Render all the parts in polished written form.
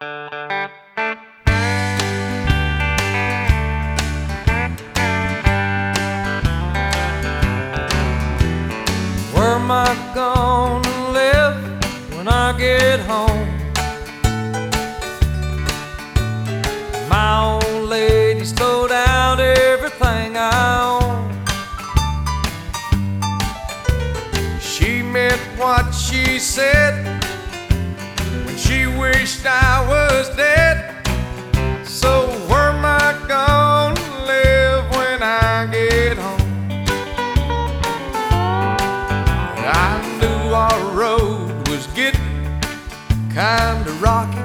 Where am I gonna live when I get home? My old lady stowed out everything I own. She meant what she said when she wished I was dead. So where am I gonna live when I get home? I knew our road was getting kinda rocky.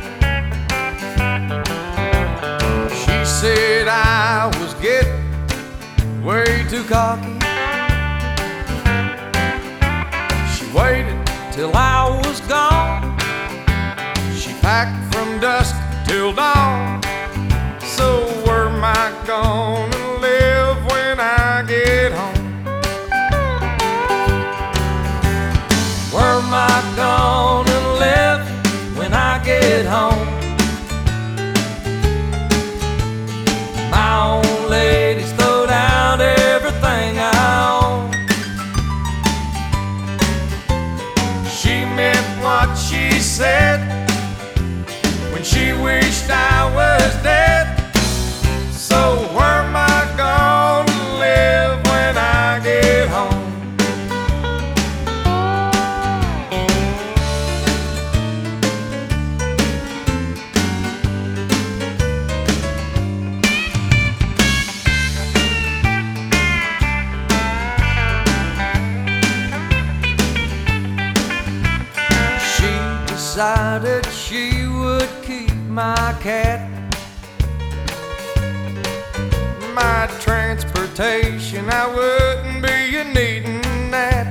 She said I was getting way too cocky. She waited till I was gone. She packed from dusk till dawn. So where am I gonna live when I get home? Where am I gonna live when I get home? My old lady stowed out everything I own. She meant what she said when she wished I was dead. So where am I gonna live when I get home? Decided she would keep my cat. My transportation, I wouldn't be needing that.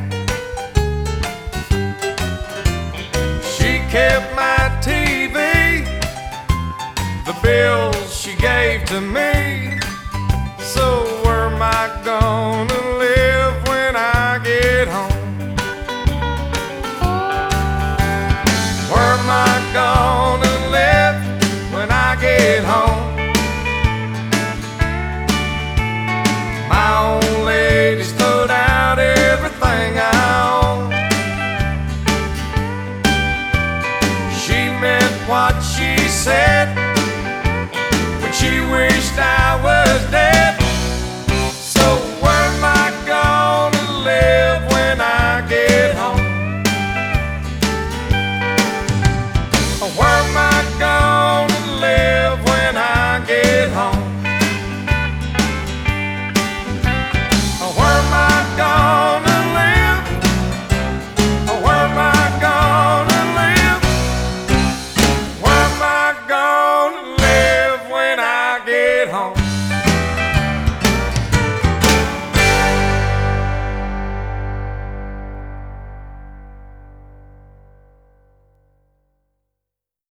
She kept my TV, the bills she gave to me. So where am I gonna live when I get home? Where am I gonna live when I get home? My old lady stowed out everything I own. She meant what she said when she wished I was dead.